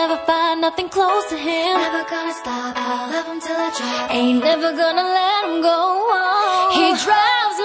never find nothing close to him. Never gonna stop, I'll love him till I drop. Ain't never gonna let him go. He drives